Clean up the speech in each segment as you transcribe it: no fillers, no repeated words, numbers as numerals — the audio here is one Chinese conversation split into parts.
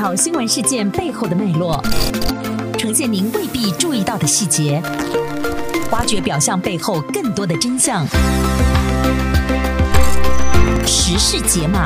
条新闻事件背后的脉络，呈现您未必注意到的细节，挖掘表象背后更多的真相。时事解码。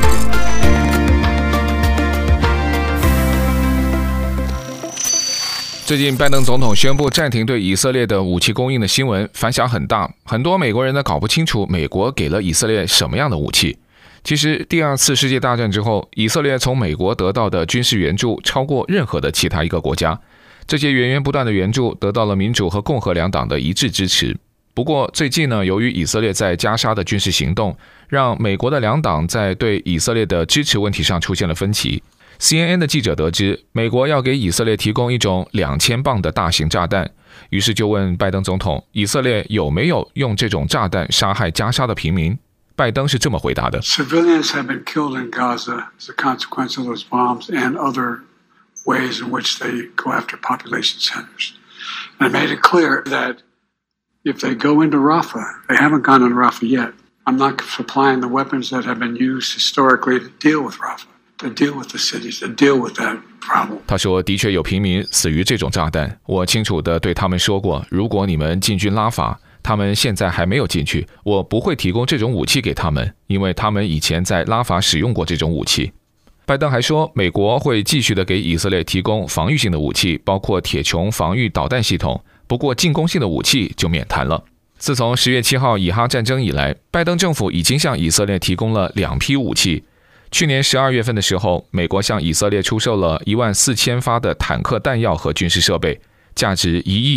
最近拜登总统宣布暂停对以色列的武器供应的新闻反响很大，很多美国人呢搞不清楚美国给了以色列什么样的武器。其实第二次世界大战之后，以色列从美国得到的军事援助超过任何的其他一个国家，这些源源不断的援助得到了民主和共和两党的一致支持。不过最近呢，由于以色列在加沙的军事行动，让美国的两党在对以色列的支持问题上出现了分歧。CNN 的记者得知，美国要给以色列提供一种2000磅的大型炸弹，于是就问拜登总统，以色列有没有用这种炸弹杀害加沙的平民？拜登是这么回答的 ：Civilians have been killed in Gaza as a consequence of those bombs and other ways in which they go after population centers. And I made it clear that if they go into Rafah, they haven't gone into Rafah yet. I'm not supplying the weapons that have been used historically to deal with Rafah.To deal with the cities, to deal with that problem. 他说，的确有平民死于这种炸弹。我清楚地对他们说过，如果你们进军拉法，他们现在还没有进去，我不会提供这种武器给他们，因为他们以前在拉法使用过这种武器。拜登还说，美国会继续地给以色列提供防御性的武器，包括铁穹防御导弹系统，不过进攻性的武器就免谈了。自从10月7号以哈战争以来，拜登政府已经向以色列提供了2批武器。去年12月份的时候，美国向以色列出售了14000发的坦克弹药和军事设备，价值1亿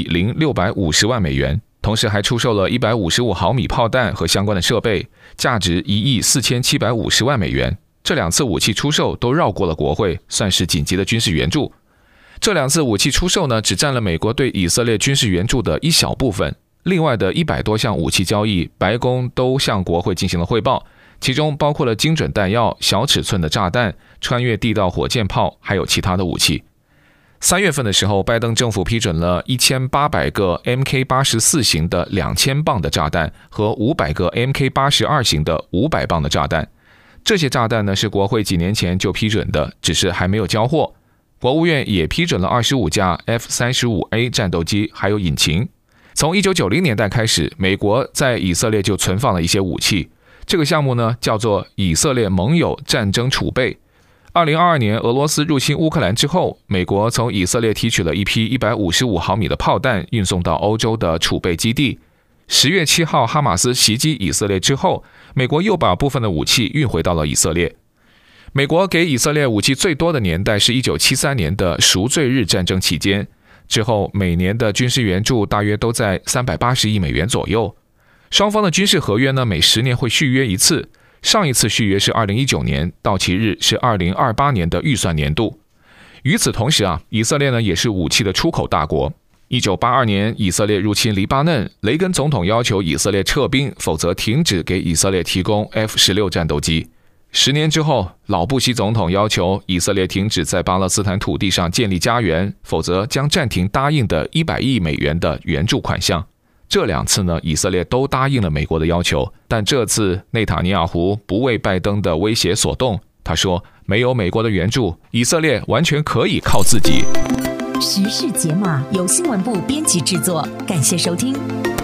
650万美元，同时还出售了155毫米炮弹和相关的设备，价值1亿4750万美元。这2次武器出售都绕过了国会，算是紧急的军事援助。这2次武器出售呢，只占了美国对以色列军事援助的一小部分，另外的100多项武器交易，白宫都向国会进行了汇报。其中包括了精准弹药、小尺寸的炸弹、穿越地道火箭炮，还有其他的武器。3月份的时候，拜登政府批准了1800个 MK84 型的2000磅的炸弹和500个 MK82 型的500磅的炸弹。这些炸弹呢，是国会几年前就批准的，只是还没有交货。国务院也批准了25架 F-35A 战斗机，还有引擎。从1990年代开始，美国在以色列就存放了一些武器。这个项目呢，叫做以色列盟友战争储备。2022年俄罗斯入侵乌克兰之后，美国从以色列提取了一批155毫米的炮弹，运送到欧洲的储备基地。10月7号哈马斯袭击以色列之后，美国又把部分的武器运回到了以色列。美国给以色列武器最多的年代是1973年的赎罪日战争期间，之后每年的军事援助大约都在380亿美元左右。双方的军事合约呢，每10年会续约一次，上一次续约是2019年，到期日是2028年的预算年度。与此同时啊，以色列呢也是武器的出口大国。1982年，以色列入侵黎巴嫩，雷根总统要求以色列撤兵，否则停止给以色列提供 F-16 战斗机。10年之后，老布希总统要求以色列停止在巴勒斯坦土地上建立家园，否则将暂停答应的100亿美元的援助款项。这2次呢，以色列都答应了美国的要求，但这次内塔尼亚胡不为拜登的威胁所动。他说，没有美国的援助，以色列完全可以靠自己。 时事解码由新闻部编辑制作，感谢收听。